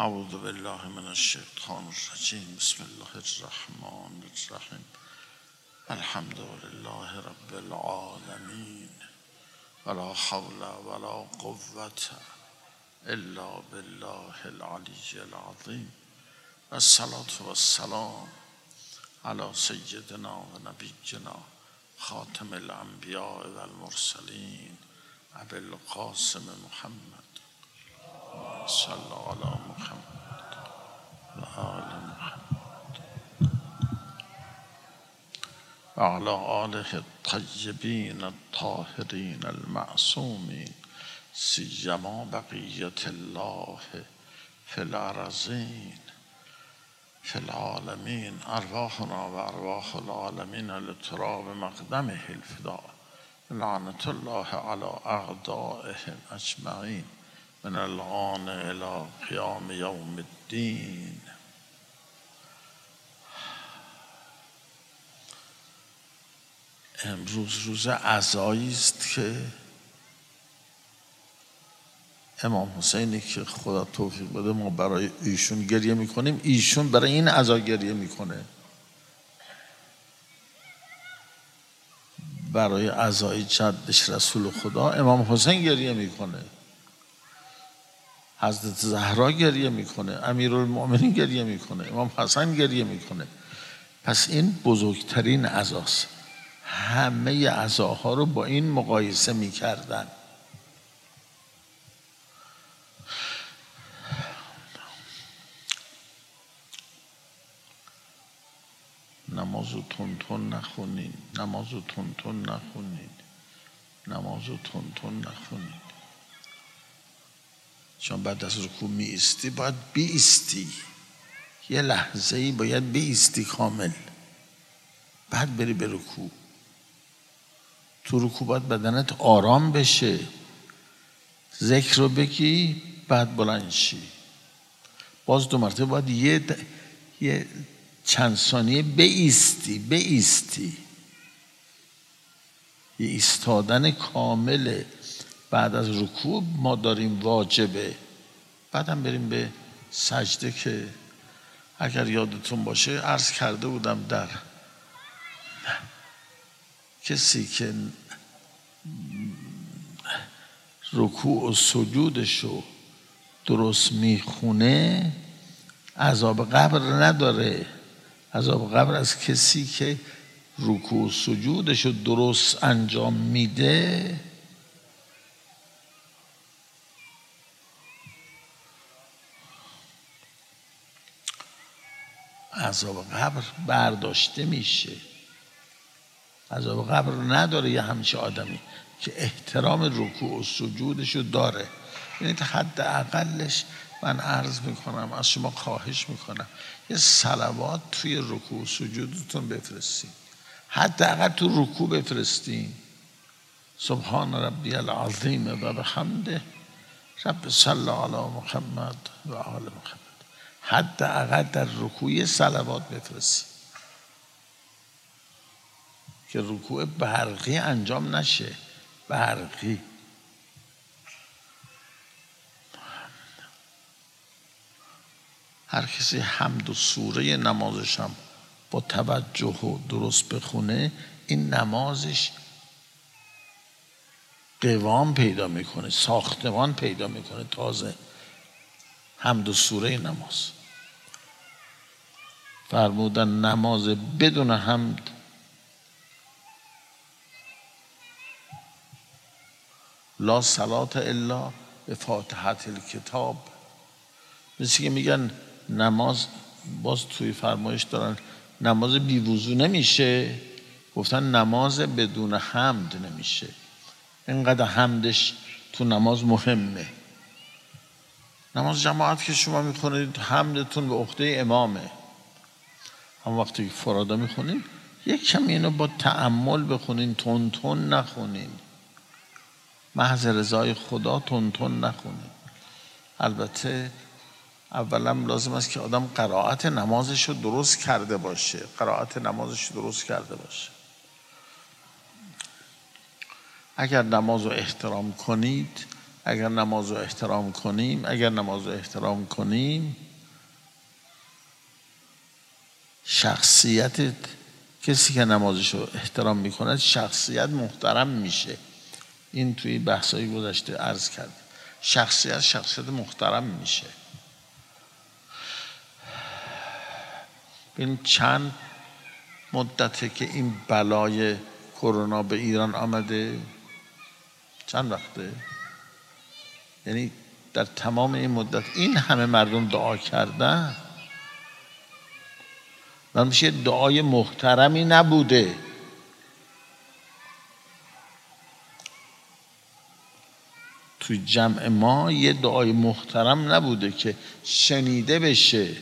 اعوذ بالله من الشیطان الرجیم. بسم الله الرحمن الرحیم. الحمد لله رب العالمین ولا حول ولا قوة الا بالله العلی العظیم. الصلاة والسلام على سیدنا و نبینا خاتم الانبیاء و المرسلین ابی القاسم محمد صلی علی محمد و آل محمد و علی آله الطیبین الطاهرین المعصومین سیما بقیة الله فی الارضین فی العالمین. ارواحنا و ارواح العالمین لتراب مقدمه الفداء. لعنة الله علی اعدائهم اجمعین من الآن الى قیام یوم الدین. امروز روز عزایی است که امام حسینی که خدا توفیق بده ما برای ایشون گریه میکنیم، ایشون برای این عزا گریه میکنه، برای عزای جدش رسول خدا امام حسین گریه میکنه، حضرت زهرا گریه میکنه، امیرالمؤمنین گریه میکنه، امام حسن گریه میکنه. پس این بزرگترین عزاست. همه عزاها رو با این مقایسه میکردن. نمازو تون نخونین، نمازو تون نخونین، نمازو تون نخونین. چون بعد از رکوع می ایستی باید بیستی، یه لحظه ای باید بیستی کامل، بعد بری به رکوع. تو رکوع باید بدنت آرام بشه، ذکر رو بگی بعد بلند شی. باز دو مرتبه باید یه چند ثانیه بیستی. یه ایستادن کامله. بعد از رکوع ما داریم واجبه، بعدم بریم به سجده که اگر یادتون باشه عرض کرده بودم در کسی که رکوع و سجودشو درست میخونه عذاب قبر نداره. عذاب قبر از کسی که رکوع و سجودشو درست انجام میده عذاب قبر برداشته میشه. عذاب قبر نداره یه همچه آدمی که احترام رکوع و سجودشو داره. یعنی حد اقلش من عرض میکنم، از شما خواهش میکنم یه صلوات توی رکوع و سجودتون بفرستین، حداقل تو رکوع بفرستین. سبحان ربی العظیم و بحمده رب صلی علی محمد و آل محمد. حداقل در رکوع صلوات بفرستین که رکوع برقی انجام نشه. برقی هر کسی حمد و سوره نمازش هم با توجه و درست بخونه، این نمازش قوام پیدا میکنه، ساختمان پیدا میکنه. تازه حمد و سوره نماز فرمودن نماز بدون حمد لا صلاة الا به فاتحة الکتاب. مثل که میگن نماز، باز توی فرمایش دارن نماز بی وضو نمیشه، گفتن نماز بدون حمد نمیشه. اینقدر حمدش تو نماز مهمه. نماز جماعت که شما میخونید حمدتون به عهده امامه. هم وقتی فرادا میخونید یک کمی اینو با تأمل بخونین، تون نخونین، محض رضای خدا تون نخونین. البته اولا لازم است که آدم قرائت نمازش رو درست کرده باشه. اگر نماز رو احترام کنید اگر نماز رو احترام کنیم شخصیت کسی که نمازش رو احترام میکنه شخصیت محترم میشه. این توی بحث‌های گذشته عرض کردم. شخصیت محترم میشه. این چند مدته که این بلای کرونا به ایران آمده؟ چند وقته؟ یعنی در تمام این مدت این همه مردم دعا کردن و میشه دعای محترمی نبوده. توی جمع ما یه دعای محترم نبوده که شنیده بشه.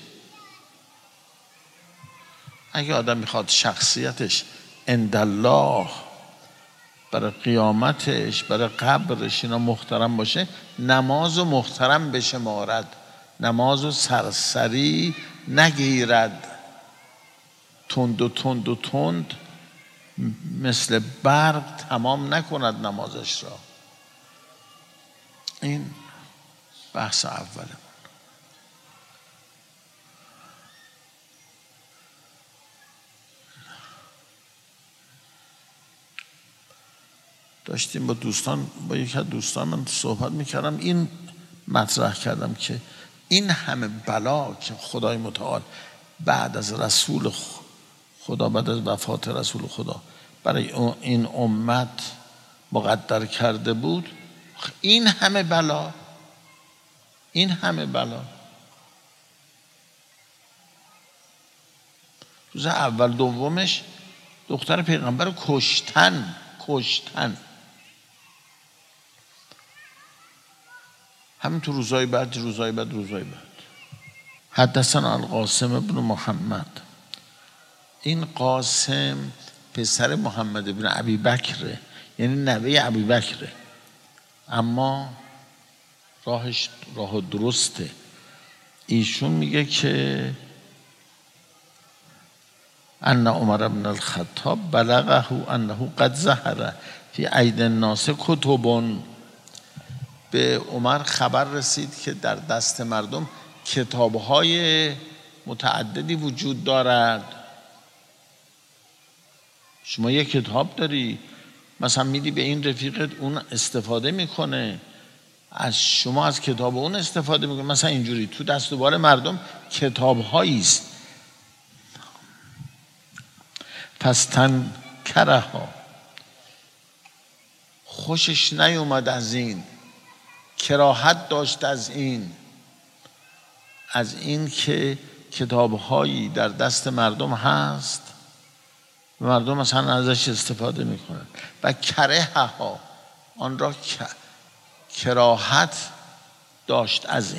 اگه آدم میخواد شخصیتش عندالله برای قیامتش برای قبرش اینا محترم باشه، نماز و محترم بشمارد، نماز و سرسری نگیرد، تند مثل برق تمام نکند نمازش را. این بحث اوله. داشتیم با یکی از دوستان من صحبت میکردم، این مطرح کردم که این همه بلا که خدای متعال بعد از رسول خدا، بعد از وفات رسول خدا برای این امت مقدر کرده بود، این همه بلا روز اول دومش دختر پیغمبر رو کشتن. همین تو روزای بعد. حدثنا القاسم بن محمد. این قاسم پسر محمد بن ابی بکره، یعنی نوه ابی بکره، اما راهش راه درسته. ایشون میگه که ان عمر بن الخطاب بلغه انه قد ظهر فی اید الناس کتب. به عمر خبر رسید که در دست مردم کتاب‌های متعددی وجود دارد. شما یک کتاب داری، مثلا میدی به این رفیقت، اون استفاده میکنه، از شما از کتاب اون استفاده میکنه. مثلا اینجوری تو دست و بال مردم کتاب‌هایی است. پس تنکرها، خوشش نیومد از این، کراهت داشت از این که کتاب‌هایی در دست مردم هست و مردم مثلا ازش استفاده میکنن. و کرهها، آن را کراهت داشت از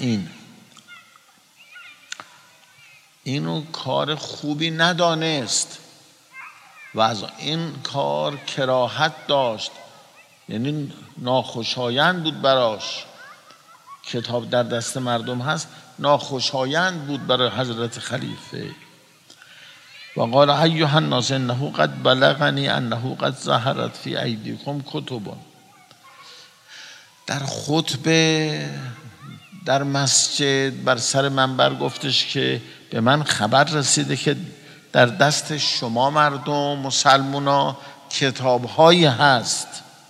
اینو کار خوبی ندانست و از این کار کراهت داشت، یعنی ناخوشایند بود براش. کتاب در دست مردم هست، ناخوشایند بود برای حضرت خلیفه. و قال ایها الناس انه قد بلغنی انه قد ظهرت فی ایدیکم کتب. در خطبه در مسجد بر سر منبر گفتش که به من خبر رسیده که در دست شما مردم مسلمونا کتاب‌هایی هست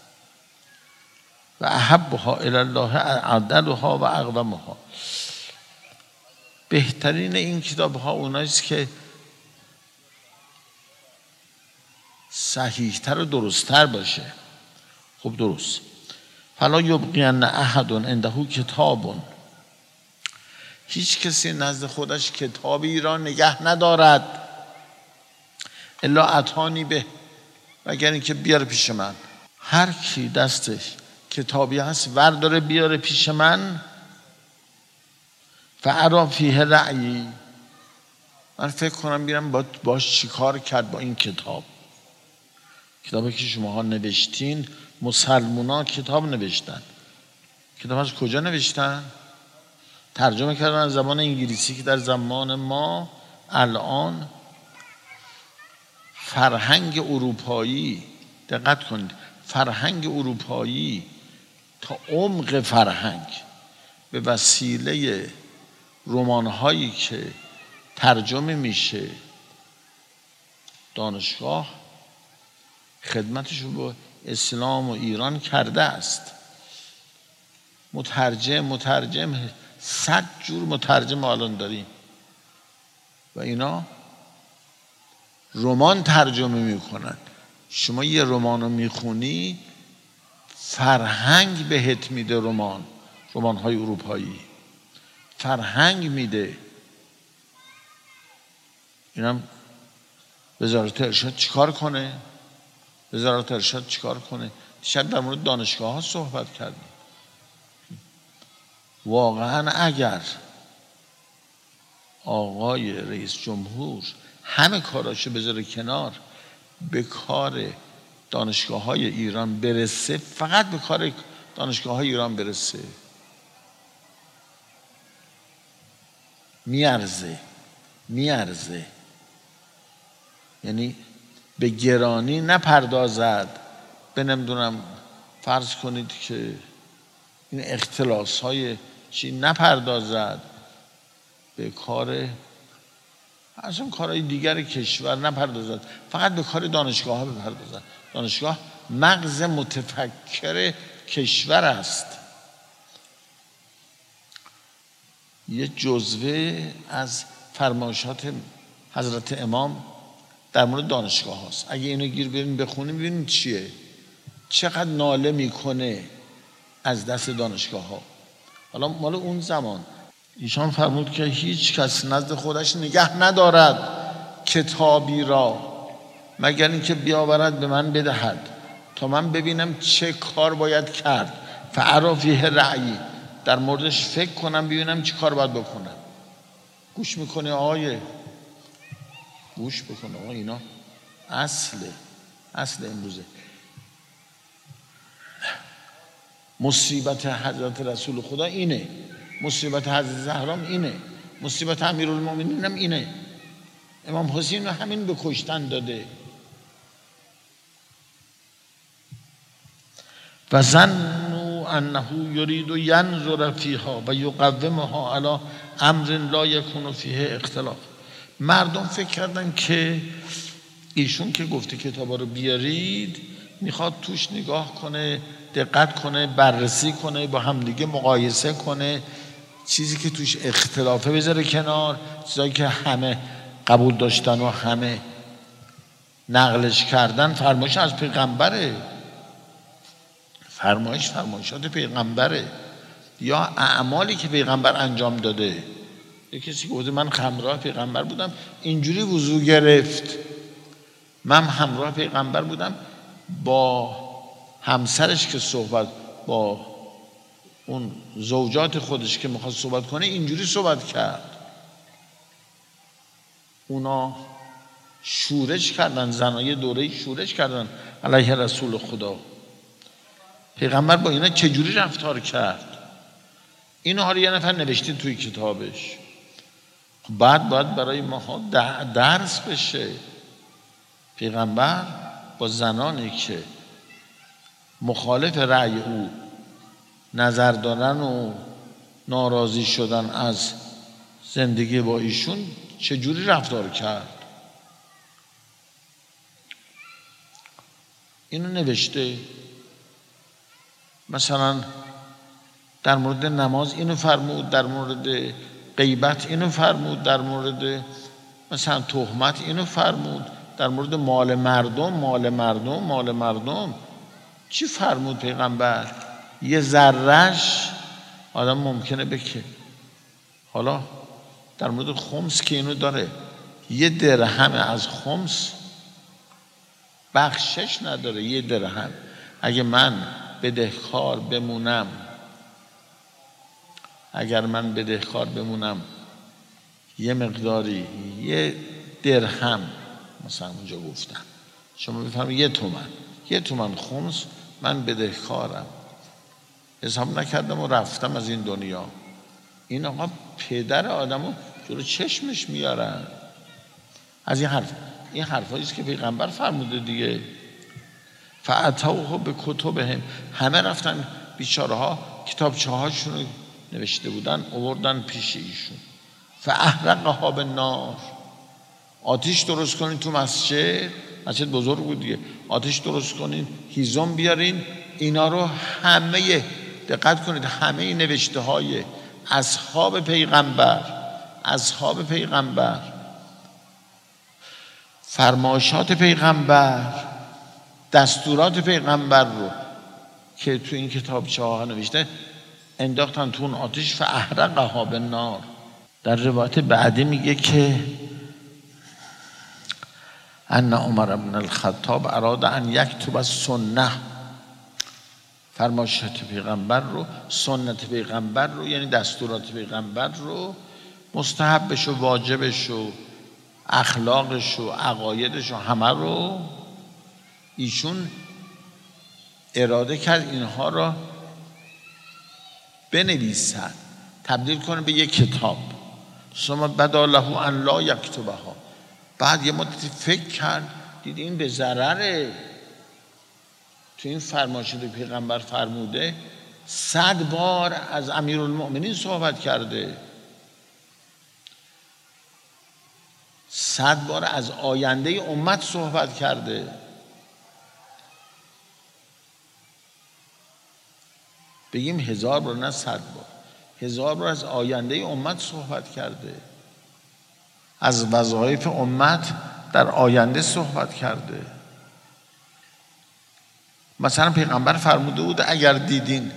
و احبها الی الله اعدلها و اقومها. بهترین این کتاب‌ها اوناییست که صحیح‌تر و درست‌تر باشه. خب درست. فلا یبقین احد عنده کتاب، هیچ کسی نزد خودش کتابی را نگه ندارد، الا اتانی به، مگر اینکه بیاره پیش من. هر کی دستش کتابی هست ورداره بیاره پیش من، فارا فیه رأیی، من فکر کنم بیرم باش چیکار کرد با این کتابی که شماها نوشتین. مسلمونا کتاب نوشتن. کتاب از کجا نوشتن؟ ترجمه کردن از زبان انگلیسی که در زمان ما الان فرهنگ اروپایی، دقت کنید، فرهنگ اروپایی تا عمق فرهنگ به وسیله رمان‌هایی که ترجمه میشه دانشگاه خدمتش رو به اسلام و ایران کرده است. مترجم 100 جور مترجم الان داریم و اینا رمان ترجمه میکنن. شما یه رمان رو میخونی فرهنگ بهت میده. رمان‌های اروپایی فرهنگ میده. اینم وزارت ارشاد چیکار کنه؟ دیشب در مورد دانشگاه ها صحبت کردیم. واقعا اگر آقای رئیس جمهور همه کاراشو بذاره کنار، به کار دانشگاه های ایران برسه، فقط به کار دانشگاه های ایران برسه، میارزه. یعنی به گرانی نپردازد. به نمیدونم فرض کنید که این اختلاس های چی نپردازد، به کار اصلا کارهای دیگر کشور نپردازد، فقط به کار دانشگاه ها بپردازد. دانشگاه مغز متفکر کشور است. یه جزوه از فرمایشات حضرت امام در مورد دانشگاه هاست. اگه اینو گیر بریم بخونیم ببینیم چیه، چقدر ناله میکنه از دست دانشگاه ها. حالا مال اون زمان ایشان فرمود که هیچ کس نزد خودش نگه ندارد کتابی را مگر اینکه بیاورد به من بدهد تا من ببینم چه کار باید کرد. فارا فیه رأیی، در موردش فکر کنم ببینم چه کار باید بکنم. گوش میکنه آقای، گوش بکنه آقا، اینا اصل امروزه. مصیبت حضرت رسول خدا اینه، مصیبت حضرت زهرام اینه، مصیبت امیرالمومنین هم اینه. امام حسین رو همین به کشتن داده. و ظنوا انه یرید ینظر فیها و یقومها علی امر لا یکون فیه اختلاف. مردم فکر کردن که ایشون که گفته کتابا رو بیارید میخواد توش نگاه کنه، دقت کنه، بررسی کنه، با همدیگه مقایسه کنه، چیزی که توش اختلافه بذاره کنار، چیزایی که همه قبول داشتن و همه نقلش کردن. فرمایش از پیغمبره، فرمایشات پیغمبره، یا اعمالی که پیغمبر انجام داده. یه کسی که گفته من همراه پیغمبر بودم اینجوری وضو گرفت، من همراه پیغمبر بودم با همسرش که صحبت، با اون زوجات خودش که میخواد صحبت کنه اینجوری صحبت کرد. اونا شورش کردن، زنای دوره شورش کردن علیه رسول خدا. پیغمبر با اینا چجوری رفتار کرد؟ اینها رو یه نفر نوشته توی کتابش. بعد باید برای ما درس بشه. پیغمبر با زنانی که مخالف رأی او نظر دارن و ناراضی شدن از زندگی با ایشون چجوری رفتار کرد؟ اینو نوشته. مثلا در مورد نماز اینو فرمود، در مورد غیبت اینو فرمود، در مورد مثلا تهمت اینو فرمود، در مورد مال مردم چی فرمود پیغمبر؟ یه ذره‌اش آدم ممکنه بکه. حالا در مورد خمس که اینو داره، یه درهم از خمس بخشش نداره. یه درهم اگه من بدهکار بمونم، یه مقداری، یه درهم مثلا اونجا گفتم، شما بفهمید یه تومن خمس من بدهکارم، حساب نکردم و رفتم از این دنیا. این آقا پدر آدمو جلو چشمش میارن. از این حرفاییست که پیغمبر فرموده دیگه. فاتوه به کتبهم، همه رفتن بیچاره ها کتابچه هاشون رو نوشته بودن آوردن پیش ایشون. فاحرقها بالنار، آتش درست کنین تو مسجد بزرگ بود دیگه، آتش درست کنین، هیزم بیارین، اینا رو همه، دقت کنید، همه نوشته های اصحاب پیغمبر، فرمایشات پیغمبر، دستورات پیغمبر رو که تو این کتابچه ها نوشته انداختن تو اون آتش. فاحرقها بالنار. در روایت بعدی میگه که ان عمر بن الخطاب اراد ان یکتب السنه، فرمایشات پیغمبر رو، سنت پیغمبر رو، یعنی دستورات پیغمبر رو، مستحبش و واجبش و اخلاقش و عقایدش و همه رو ایشون اراده کرد اینها رو بنویسد، تبدیل کنه به یک کتاب. ثم بدا له ان لا یکتبها. بعد یه مدتی فکر کرد، دید این به ضرره. تو این فرمایشات پیغمبر فرموده 100 بار از امیرالمؤمنین صحبت کرده، 100 بار از آینده امت صحبت کرده. بگیم 1000 بار، نه 100 بار، 1000 بار از آینده امت صحبت کرده، از وظایف امت در آینده صحبت کرده. مثلا پیغمبر فرموده بود اگر دیدین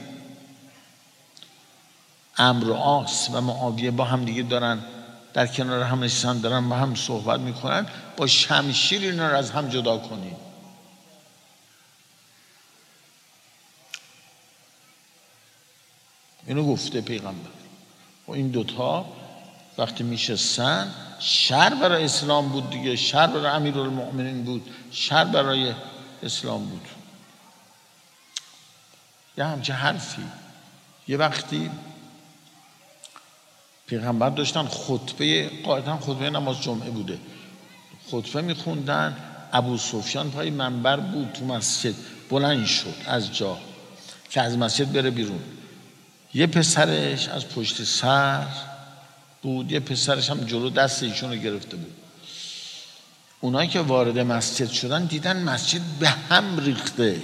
عمرو و عاص و معاویه با هم دیگه دارن در کنار هم نشستن، دارن با هم صحبت میکنن، با شمشیر اینا رو از هم جدا کنین. اینو گفته پیغمبر. و این دوتا وقتی میشستن، شر برای اسلام بود دیگه، شر برای امیرالمؤمنین بود، شر برای اسلام بود. یه همچه حرفی. یه وقتی پیغمبر داشتن خطبه، قاعدتا خطبه نماز جمعه بوده، خطبه میخوندن، ابو سفیان پای منبر بود تو مسجد، بلند شد از جا که از مسجد بره بیرون. یه پسرش از پشت سر بود، یه پسرش هم جلو دست ایشون رو گرفته بود. اونایی که وارد مسجد شدن دیدن مسجد به هم ریخته،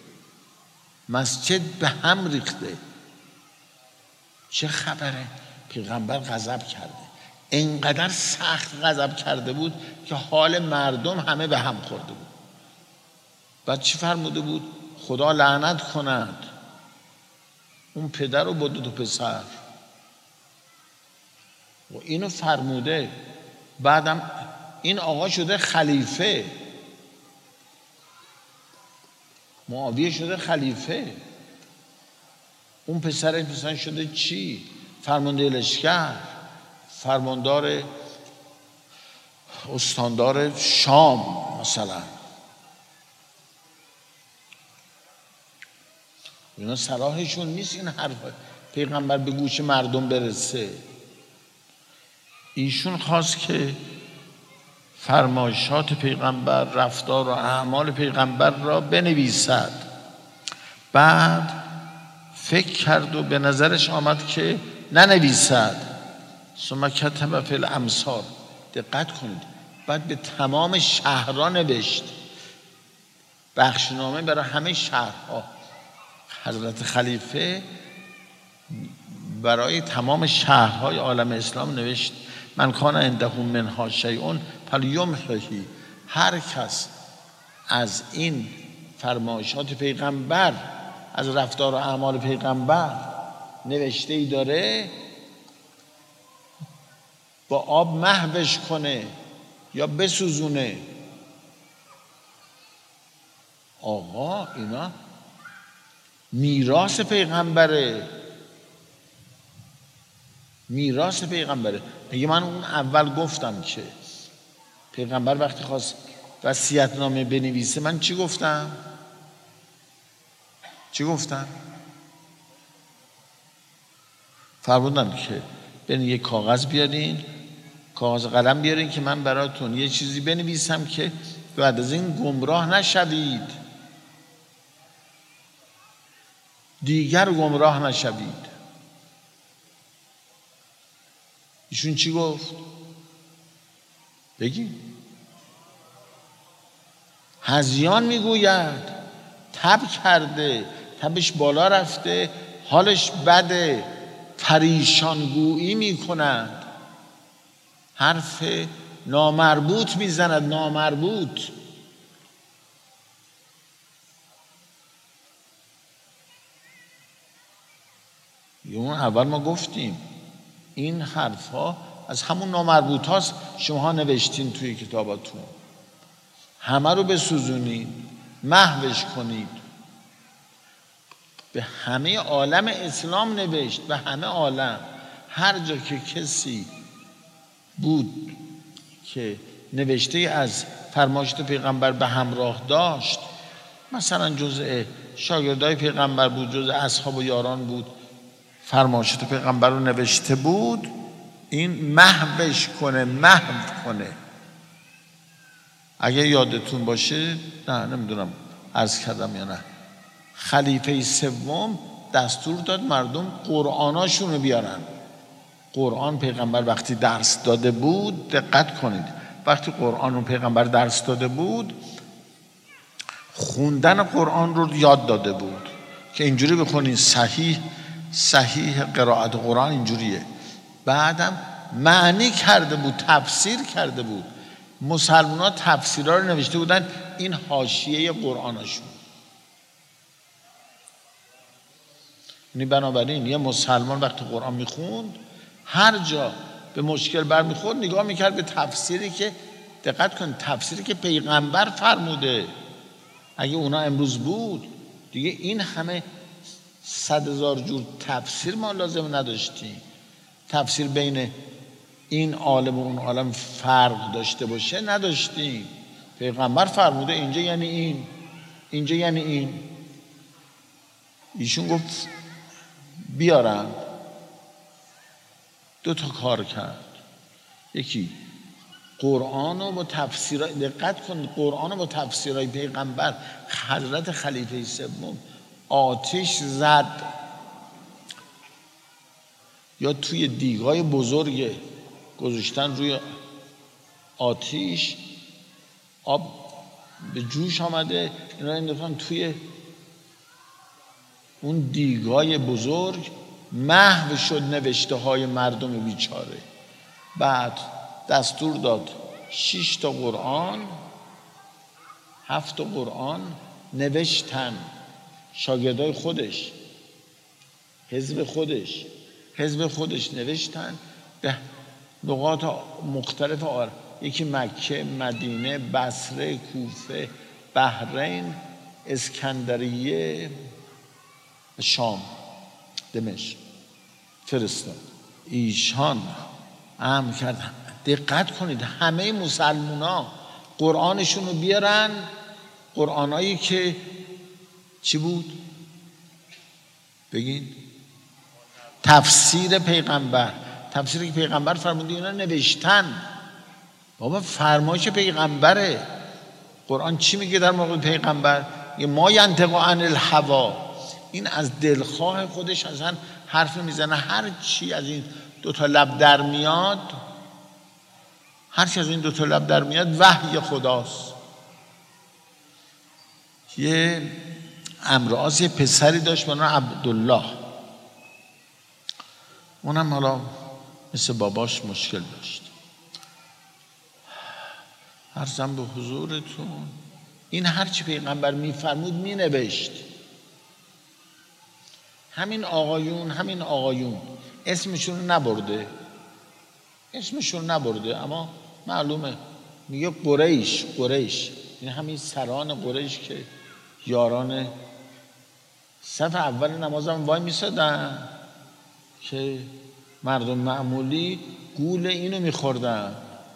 مسجد به هم ریخته. چه خبره؟ پیغمبر غضب کرده، اینقدر سخت غضب کرده بود که حال مردم همه به هم خورده بود. بعد چی فرموده بود؟ خدا لعنت کند اون پدر و با دو پسر. و اینو فرموده. بعدم این آقا شده خلیفه، معاویه شده خلیفه، اون پسر شده چی؟ فرمانده لشکر، فرماندار استاندار شام مثلا. اینا صلاحشون نیست این حرف پیغمبر به گوش مردم برسه. ایشون خواست که فرمایشات پیغمبر، رفتار و اعمال پیغمبر را بنویسد. بعد فکر کرد و به نظرش آمد که ننویسد. ثم کتب فی الامصار. دقت کنید، بعد به تمام شهرها نوشت، بخشنامه برای همه شهرها. حضرت خلیفه برای تمام شهرهای عالم اسلام نوشت من کان عنده منها شیء فلیمحه. هر کس از این فرمایشات پیغمبر، از رفتار و اعمال پیغمبر نوشته ای داره، با آب محوش کنه یا بسوزونه. آقا اینا میراث پیغمبره، میراث پیغمبره. میگه من اون اول گفتم که پیغمبر وقتی خواست وصیت‌نامه بنویسه من چی گفتم؟ فرمودم که برین یک کاغذ بیارین، کاغذ قلم بیارین که من براتون یه چیزی بنویسم که بعد از این گمراه نشوید. دیگر گمراه نشوید. ایشون چی گفت؟ بگی. هذیان میگوید تب کرده، تبش بالا رفته، حالش بده، پریشانگویی میکند، حرف نامربوط میزند، نامربوط. اون اول ما گفتیم این حرف ها از همون نامربوط هاست. شما نوشتین توی کتاباتون، همه رو بسوزونید، محوش کنید. به همه عالم اسلام نوشت، به همه عالم. هر جا که کسی بود که نوشته از فرمایشات پیغمبر به همراه داشت، مثلا جزء شاگردای پیغمبر بود، جزء اصحاب و یاران بود، فرمایشات پیغمبر رو نوشته بود، این محوش کنه، محو کنه. اگه یادتون باشه، نه نمیدونم عرض کردم یا نه، خلیفه سوم دستور داد مردم قرآناشون رو بیارن. قرآن پیغمبر وقتی درس داده بود، دقت کنید، وقتی قرآن رو پیغمبر درس داده بود، خوندن قرآن رو یاد داده بود که اینجوری بخونین، صحیح قرائت قرآن اینجوریه. بعدم معنی کرده بود، تفسیر کرده بود. مسلمان ها تفسیرها رو نوشته بودن، این حاشیه قرآنشون. یعنی بنابراین یه مسلمان وقتی قرآن میخوند، هر جا به مشکل برمیخورد نگاه میکرد به تفسیری که، دقت کن، تفسیری که پیغمبر فرموده. اگه اونا امروز بود دیگه این همه 100,000 جور تفسیر ما لازم نداشتیم. تفسیر بین این عالم و اون عالم فرق داشته باشه نداشتیم. پیغمبر فرموده اینجا یعنی این، اینجا یعنی این. ایشون گفت بیارن. 2 تا کار کرد. یکی قرآن رو با تفسیرهای، دقت کنید، قرآن رو با تفسیرهای پیغمبر، حضرت خلیفه سوم آتش زد، یا توی دیگای بزرگ گذاشتن روی آتش، آب به جوش آمده، اینا انداختن توی اون دیگای بزرگ، محو شد نوشته های مردم بیچاره. بعد دستور داد 6 تا قرآن، 7 تا قرآن نوشتن شاگردای خودش، حزب خودش نوشتن به نقاط مختلف عالم. یکی مکه، مدینه، بصره، کوفه، بحرین، اسکندریه، شام، دمشق فرستاد. ایشان امر کرد، دقت کنید، همه مسلمونا قرآنشون رو بیارن، قرآنایی که چی بود؟ بگین. تفسیر پیغمبر، تفسیری که پیغمبر فرموده اینا نوشتن. بابا فرمایش پیغمبره. قرآن چی میگه در مورد پیغمبر؟ ما ینطق عن الهوا، این از دلخواه خودش اصلا حرف میزنه. هر چی از این 2 تا لب در میاد، هر چی از این 2 تا لب در میاد وحی خداست. یه امراض، یه پسری داشت به نام عبدالله، اونم حالا مثل باباش مشکل داشت. عرضم به حضورتون، این هرچی پیغمبر میفرمود مینوشت. همین آقایون اسمشون نبرده، اما معلومه میگه قریش، این همین سران قریش که یاران صف اول نمازم وای میسادن که مردم معمولی گول اینو میخوردن.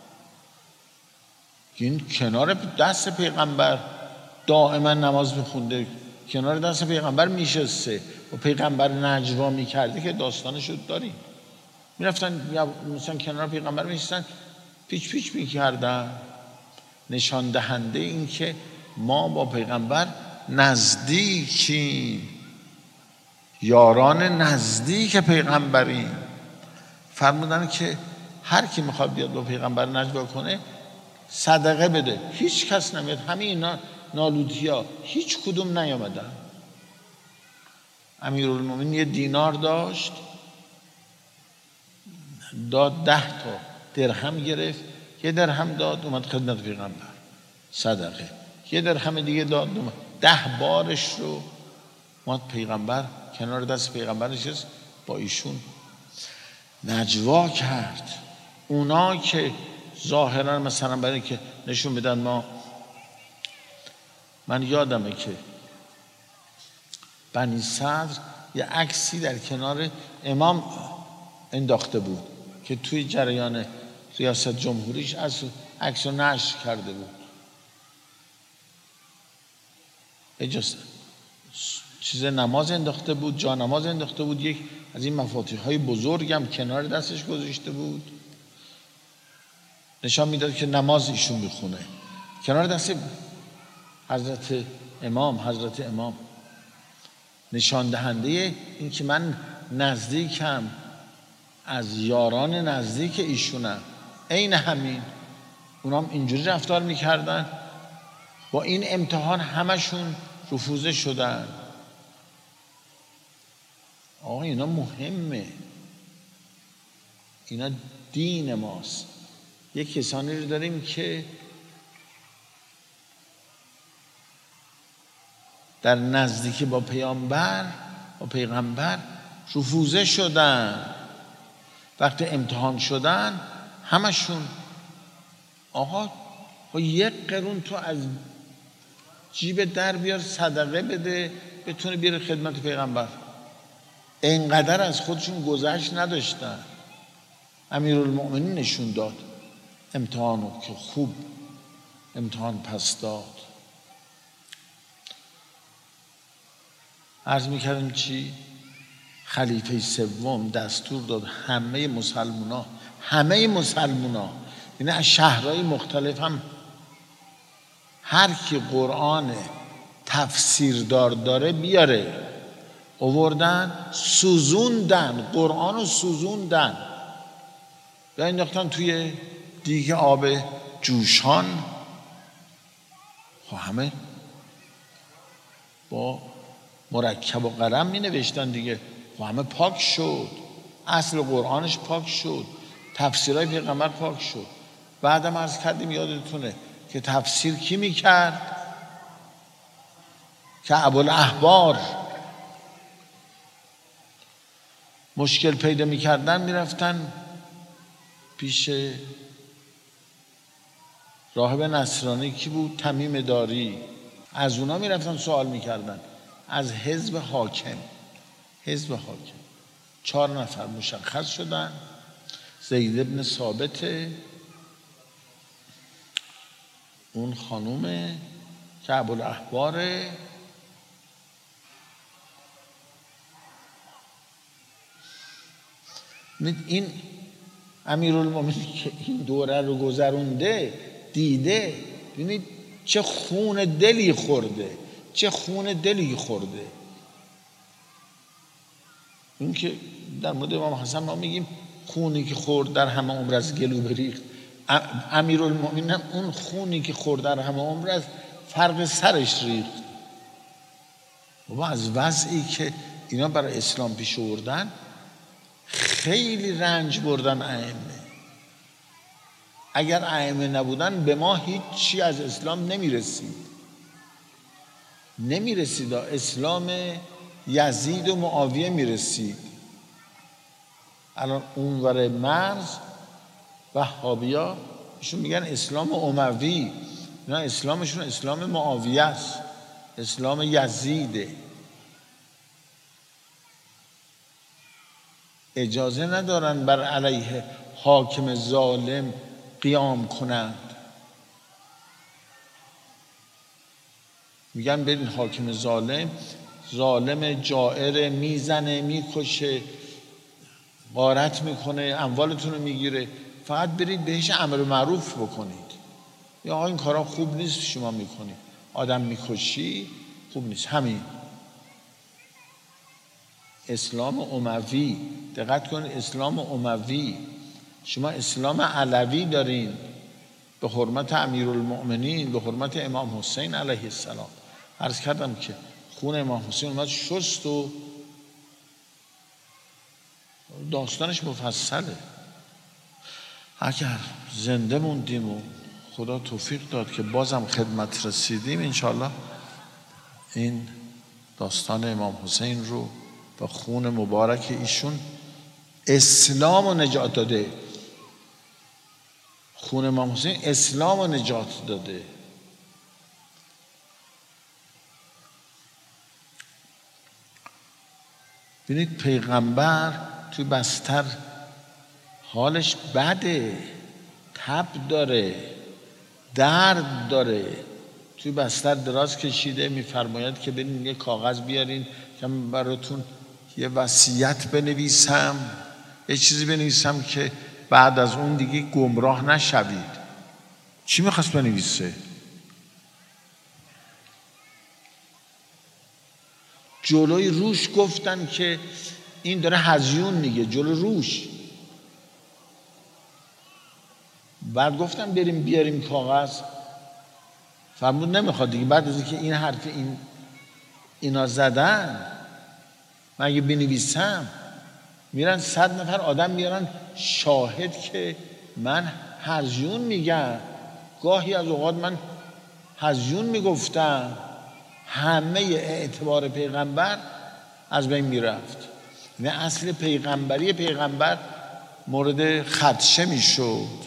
این کنار دست پیغمبر دائما نماز میخونده، کنار دست پیغمبر میشسته و پیغمبر نجوا میکرده که داستانشو داریم. میرفتن یا مثلا کنار پیغمبر میشستن، پیچ میکردن، نشان دهنده این که ما با پیغمبر نزدیکیم. یاران نزدیک پیغمبریم. فرمودن که هر کی میخواد بیاد با پیغمبر نجوا کنه صدقه بده. هیچ کس نمیاد. همه اینا نالودیا هیچ کدوم نیامدن. امیرالمومنین یه دینار داشت، داد 10 تا درهم گرفت، یه درهم داد اومد خدمت پیغمبر صدقه، یه درهم دیگه داد اومد 10 بارش رو اومد پیغمبر کنار دست پیغمبر نشست با ایشون نجوا کرد. اونا که ظاهرا مثلا برای که نشون بدن من یادمه که بنی صدر یه عکسی در کنار امام انداخته بود که توی جریان ریاست جمهوریش از عکس رو نشر کرده بود. اجازه چیز نماز انداخته بود، جا نماز انداخته بود، یک از این مفاتیح های بزرگ هم کنار دستش گذاشته بود، نشان میداد که نماز ایشون میخونه کنار دست حضرت امام، نشان دهنده این که من نزدیکم، از یاران نزدیک ایشونم. عین همین اونام اینجوری رفتار میکردن. با این امتحان همشون رفوزه شدن. آقا اینا مهمه، اینا دین ماست. یک کسانی رو داریم که در نزدیکی با پیغمبر رفوزه شدن. وقتی امتحان شدن همشون آقا یک قرون تو از جیب در بیار صدقه بده بتونه بیاره خدمت پیغمبر. اینقدر از خودشون گذشت نداشتن. امیرالمؤمنین نشون داد امتحانو که خوب امتحان پس داد. عرض میکردیم چی؟ خلیفه سوم دستور داد همه مسلمونا یعنی از شهرهای مختلف هم هر کی قرآن تفسیردار داره بیاره. آوردن سوزوندن، قرآن رو سوزوندن یا انداختن توی دیگه آب جوشان. همه با مرکب و قلم می نوشتن دیگه. همه پاک شد، اصل قرآنش پاک شد، تفسیرهای پیغمبر پاک شد. بعدم عرض کردیم یادتونه که تفسیر کی می کرد؟ که ابوالاحبار مشکل پیدا می کردن می رفتن پیش راهب نصرانی کی بود؟ تمیم داری. از اونا می رفتن سوال می کردن. از حزب حاکم 4 نفر مشخص شدن. زید بن ثابت، اون خانومه که ابوالاحباره، این امیرالمومنین که این دوره رو گذرونده دیده، ببینید چه خون دلی خورده. این که در مورد امام حسن ما میگیم خونی که خورد در همه عمر از گلو بریخت. امیرالمومنین هم اون خونی که خورد در همه عمر از فرق سرش ریخت. و از وضعی که اینا برای اسلام پیش آوردن خیلی رنج بردن ائمه. اگر ائمه نبودن به ما هیچی از اسلام نمیرسید. اسلام یزید و معاویه میرسید. الان اونور مرز وهابیا ایشون میگن اسلام اموی، اینا اسلامشون اسلام معاویه است، اسلام یزیده. اجازه ندارن بر علیه حاکم ظالم قیام کنند. میگن برین حاکم ظالم جائر میزنه، میکشه، غارت میکنه، اموالتون رو میگیره، فقط برید بهش امر معروف بکنید. یا آقا این کارا خوب نیست شما میکنید، آدم میکشی خوب نیست. همین اسلام اموی. دقت کنید، اسلام اموی. شما اسلام علوی دارین به حرمت امیرالمؤمنین، به حرمت امام حسین علیه السلام. عرض کردم که خون امام حسین اومد شست و داستانش مفصله. اگر زنده موندیم و خدا توفیق داد که بازم خدمت رسیدیم، انشالله این داستان امام حسین رو با خون مبارک ایشون اسلام رو نجات داده. خون امام حسین اسلام رو نجات داده. ببینید پیغمبر توی بستر حالش بده، تب داره، درد داره، توی بستر دراز کشیده، میفرماید که برین یه کاغذ بیارین که من براتون یه وصیت بنویسم، یه چیزی بنویسم که بعد از اون دیگه گمراه نشوید. چی میخواست بنویسه؟ جلوی روش گفتن که این داره هزیون میگه، جلو روش. بعد گفتن بریم بیاریم کاغذ، فرمود نمیخواد دیگه. بعد از اینکه این حرف اینا زدن، من اگه بنویسم میرن 100 نفر آدم میارن شاهد که من هزیون میگم، گاهی از اوقات من هزیون میگفتم، همه اعتبار پیغمبر از بین میرفت. نه اصل پیغمبری پیغمبر مورد خدشه میشد.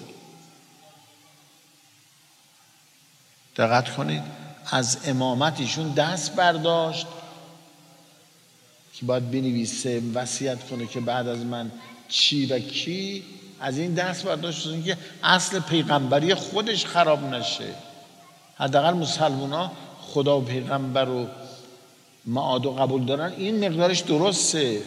دقت کنید، از امامت ایشون دست برداشت که باید بنویسه، وصیت کنه که بعد از من چی و کی. از این دست برداشت که اصل پیغمبری خودش خراب نشه. حداقل مسلمونا خدا و پیغمبر و معاد و قبول دارن، این مقدارش درسته.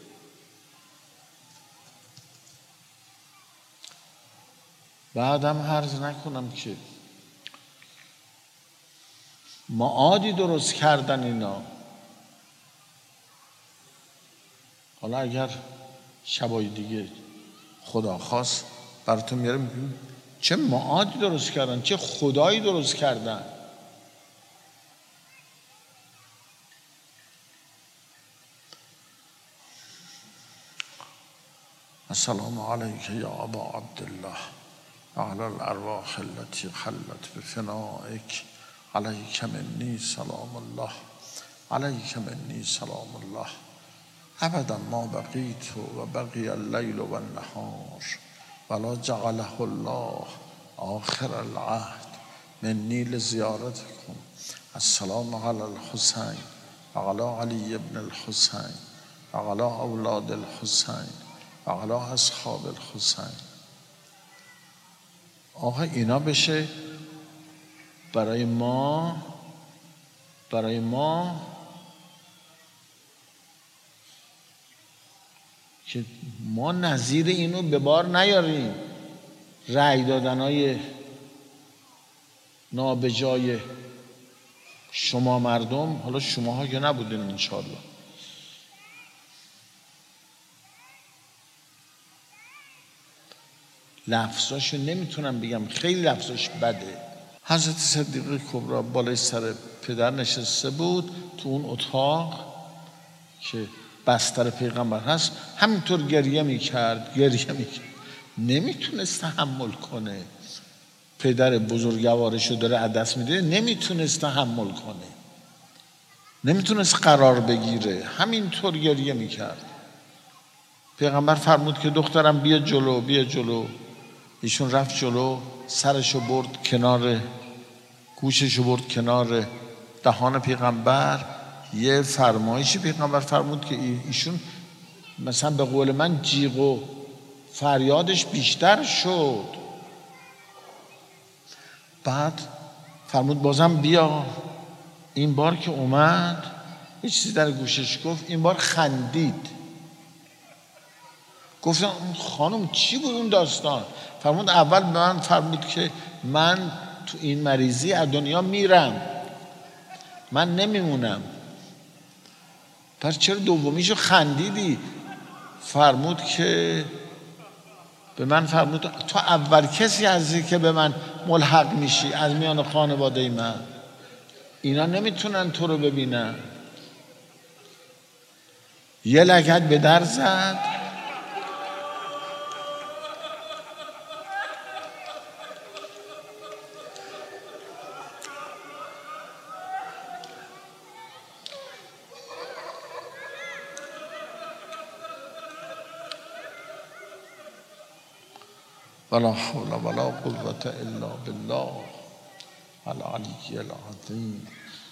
بعدم عرض نکنم که معادی درست کردن اینا. حالا اگر شبای دیگه خدا خواست براتون میارم چه معادی درست کردن، چه خدایی درست کردن. السلام علیک یا ابا عبدالله وعلی الارواح التي خلت بفنائک، علیک منی سلام الله، علیک منی سلام الله، ابدا ما بقیت و بقی اللیل و النهار ولا جعله الله آخر العهد منی لزیارتکم. السلام علی الحسین وعلی علی ابن الحسین وعلی اولاد الحسین وعلی اصحاب الحسین. آقا اینا بشه برای ما که ما نظیر اینو به بار نیاریم. رأی دادنهای نابجای شما مردم، حالا شماها که نبودین انشاءالله، لفظاشو نمیتونم بگم، خیلی لفظاش بده. حضرت صدیقه کبری بالای سر پدر نشسته بود تو اون اتاق که بستر پیغمبر هست، همینطور گریه میکرد. نمیتونست تحمل کنه، پدر بزرگوارشو داره از دست میده، نمیتونست تحمل کنه، نمیتونست قرار بگیره، همینطور گریه میکرد. پیغمبر فرمود که دخترم بیا جلو، بیا جلو. ایشون رفت جلو، سرشو برد کنار، گوششو برد کنار دهان پیغمبر. یه فرمایشی پیغمبر فرمود که ایشون مثلا به قول من جیغ و فریادش بیشتر شد. بعد فرمود بازم بیا. این بار که اومد یه چیزی در گوشش گفت، این بار خندید. گفتم خانم چی بود اون داستان؟ فرمود اول به من فرمود که من تو این مریضی از دنیا میرم، من نمیمونم. پس چرا دومیشو خندیدی؟ فرمود که به من فرمود تو اول کسی هستی که به من ملحق میشی از میان خانواده من. اینا نمیتونن تو رو ببینن. یه لگد به در زد. ولا حول ولا قوة الا بالله العلی العظیم.